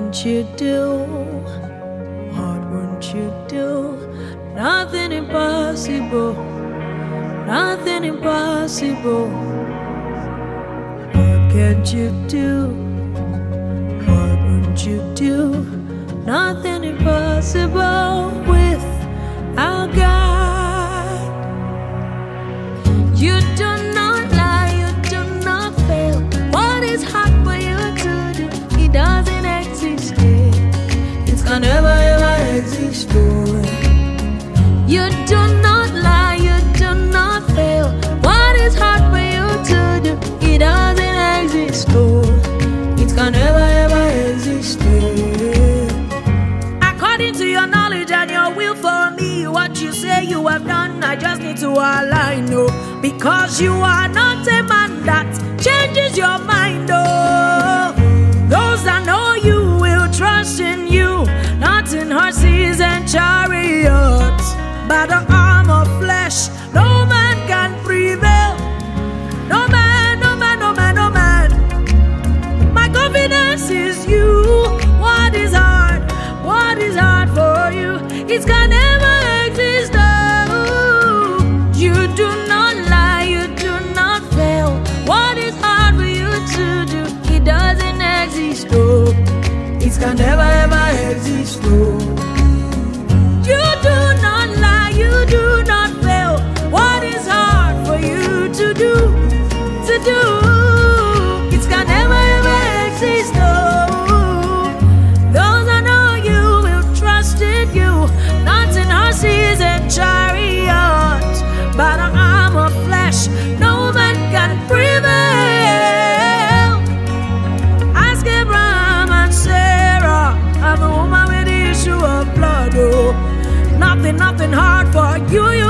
won't you do? What won't you do? Nothing impossible, nothing impossible. What can't you do? What won't you do? Nothing impossible with our God. You do not lie, you do not fail. What is hard for you to do? It doesn't exist. It can never ever exist. You do not lie, you do not fail. What is hard for you to do? It doesn't exist. It can never ever exist. According to your knowledge and your will for me, what you say you have done, I just need to align, because you are not a man that changes your mind, Those that know you will trust in you, not in horses and chariots. By the arm of flesh, no man can prevail. No man, no man, no man, no man. My confidence is you. What is hard? What is hard for you? It can never exist. Oh, you do not lie, you do not fail. What is hard for you to do? It doesn't exist. Oh, it can never ever exist. Oh, you do not lie, you do not fail. What is hard for you to do? To do? It can never ever exist. Oh, those I know you will trust in you, not in horses and chariots. By the arm of flesh, no man can prevail. Ask Abraham and Sarah, I'm a woman with the issue of blood. Oh, nothing hard for you.